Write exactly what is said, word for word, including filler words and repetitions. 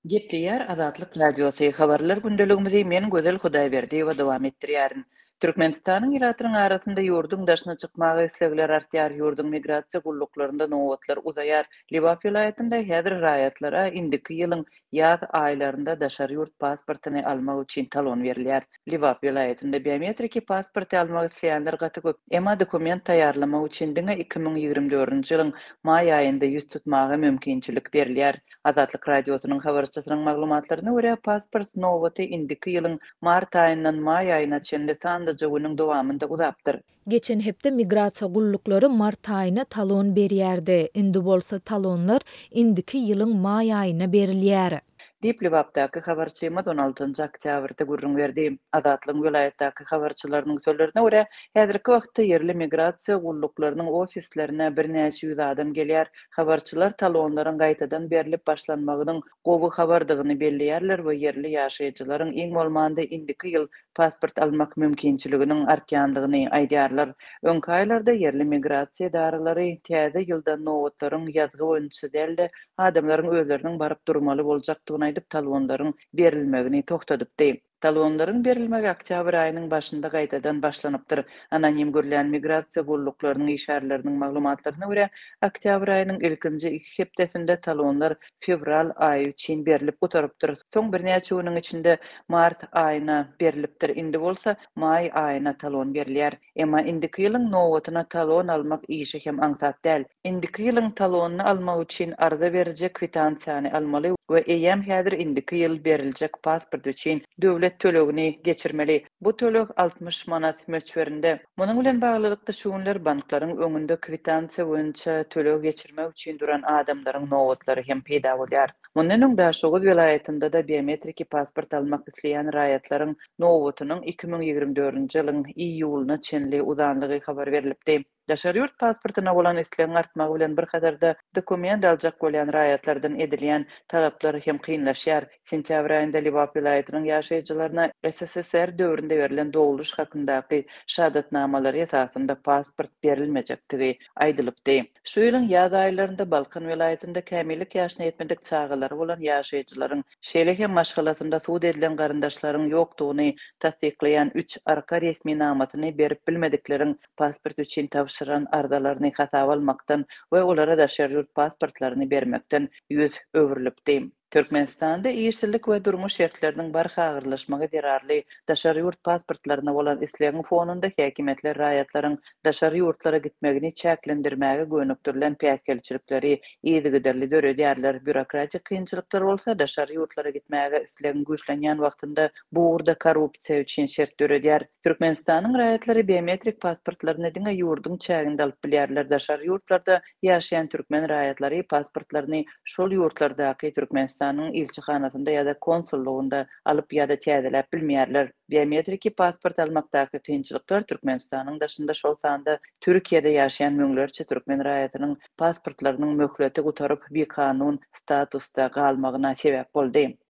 Gepleyer Azatlyk Radiosu habarlar gündeligimizi men Gözel Hudaýberdi we dowam etdirýärin. Türkmenistanyň ýaratyryň arasynda ýurdun daşyna çykmagy islegler artýar, ýurdun migrasiýa gulluklarynda nowatlar uzaýar. Liwap vilayatynda häzir raýatlara indiki ýylyň ýaz aýlarynda daşary ýurt pasportyny almak üçin talon berilýär. Liwap vilayatynda biometriki pasport almak isleýänler gaty köp. Emma dokument taýýarlamak üçin diňe iki ming ýigirme dördünji ýylyň maý aýynda ýüz tutmagy mümkinçilik berilýär. Azatlyk radiosynyň habarçysynyň maglumatlaryna görä pasport nowaty indiki ýylyň mart aýyndan maý aýyna çenli sandyjy günüň dowamında uzapdyr. Geçen hepde migrasiýa gullukları mart aýyna talon berýärdi. Indi bolsa talonlar indiki ýylyň maý aýyna berilýär. Dip Liwapdaky habarçymyz on altynjy oktýabrda gurrun berdi. Azatlyk vilayatdaky habarçylarynyň sözlerine görä, häzirki wagtda yerli migrasiýa gulluklarynyň ofislerine birnäçe ýüz adam gelýär. Habarçylar talonlaryň gaýtadan berilip başlanmagynyň gowy habardygyny belleýärler we yerli ýaşaýjylaryň iň bolmanda indiki ýyl pasport almak mümkinçiliginiň artýandygyny aýdýarlar. Öňki aýlarda yerli migrasiýa daralary täze ýylda nowatlaryň ýazgy boýunça dälde adamlaryň özleriniň baryp durmaly boljakdygyny aýdyp talonlaryň berilmegini toktadypdy. Talonlaryň berilmegi oktýabr aýynyň başynda gaýtadan başlanypdyr. Anonim görülen migrasiýa gulluklarının işarlarının maglumatlaryna görä, oktýabr aýynyň ilkinji iki hepdesinde talonlar fevral aýy üçin berilip gutarypdyr. Soň birnäçe güniň içinde mart aýyna berilipdir. Indi bolsa maý aýyna talon berilýär. Emma indiki ýylyň nowatyna talon almak işi hem aňsat däl. Indiki ýylyň talonyny almak üçin arza berjek kwitansiýany almaly we eýem häzir indiki ýyl beriljek pasport üçin döwlet tölegini geçirmeli. Bu töleg altmış manat mölçberinde. Munyň bilen baglykda şu günler banklaryň öňünde kwitansiýa boýunça töleg geçirmek üçin duran adamlaryň nowatlary hem peýda bolýar. Mundan öň Daşoğuz vilayatynda da biometriki pasport almak isleýän raýatlaryň nowatynyň iki ming ýigirme dördünji ýylyň iýulyna çenli uzanlygy habar berilipdi. Daşary ýurt pasportyna bolan islegiň artmagy bilen bir kadar dokument aljak bolýan raýatlardan edilýän talaplary hem kynlaşýar. Sentýabr aýynda Liwap vilayatynyň ýaşaýjylaryna S S S R döwründe berilen dowuluş hakyndaky şahatnamalary esasında pasport berilmejekdigi aýdylypdy. Şu ýylyň ýaz aýlarynda Balkan vilayatynda kämillik ýaşyna ýetmedik çağalary bolan ýaşaýjylaryň şeýle hem maşgalasynda suwd edilen garyndaşlaryň ýokdugyny tasdiklaýan üç arka resmi namasyny berip bilmedikleriň pasport üçin tawşyran arzalaryny hasaba almakdan we olara daşary ýurt pasportlaryny bermekden ýüz öwürlipdi. Türkmenistanda ýeşillik we durmuş şertleriniň barha agyrlaşmagy derarly daşary ýurt pasportlaryna bolan islegiň fonunda häkimetler raýatlaryň daşary ýurtlara gitmegini çäklendirmäge gönükdirilen päýtgelçilikleri ýygyderli döredýärler. Bürokratik kynçylyklar bolsa daşary ýurtlara gitmäge islegiň güýçlenýän wagtynda bu urda korrupsiýa üçin şert döredýär. Türkmenistanyň raýatlary biometrik pasportlaryny diňe ýurdun çäginde alyp bilýärler. Daşary ýurtlarda ýaşaýan türkmen raýatlary pasportlaryny şol ýurtlardaky Türkmen Türkmenistanyň ilçihanasynda ýa-da konsullugynda alyp ýa-da täzeläp bilmeýärler. Biometriki pasport almakdaky kynçylyklar Türkmenistanyň daşynda şol sanda Türkiýede ýaşaýan müňlerçe türkmen raýatynyň pasportlarynyň möhleti gutaryp bir kanun statusda galmagyna sebäp boldy.